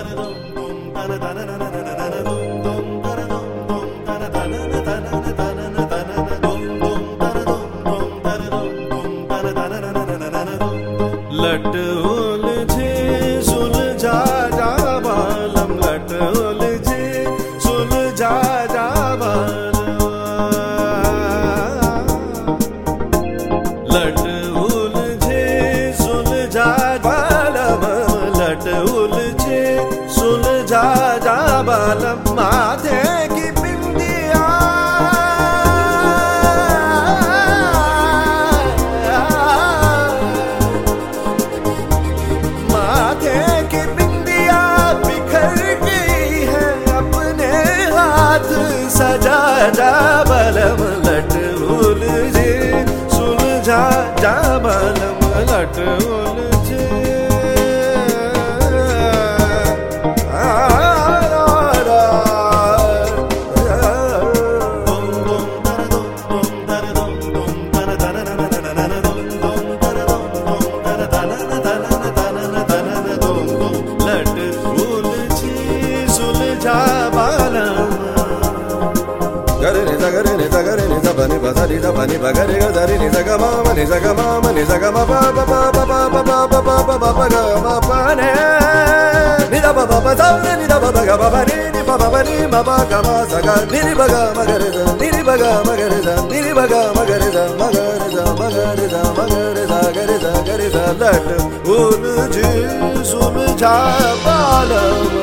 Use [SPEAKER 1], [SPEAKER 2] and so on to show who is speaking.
[SPEAKER 1] लट उलझे सुलझा जा बालम, लट उलझे सुलझा जा बालम, लट उलझे सुलझा बालम, लट उलझे सुलझा जा बालम। माथे की बिंदिया सजा जा बालम, लट उलझे सुलझा जा बालम, लट उलझे लट उलझे सुलझा बालम। गरे नि सा गरे नि सा गरे नि सा पनि प सा नि सा पनि प गरे ग सा रे नि सा ग म म नि सा ग म म नि सा ग म प प प प प प प प प प प ग म प ने नि दा प प प सा नि दा प प ग प प नि नि प प प नि म प ग म सा ग नि नि प ग म ग रे सा नि नि प ग म ग रे सा नि नि प ग म ग रे सा म ग रे सा म ग रे सा म ग रे सा ग रे सा ग रे सा। लट उलझे सुलझा बालम।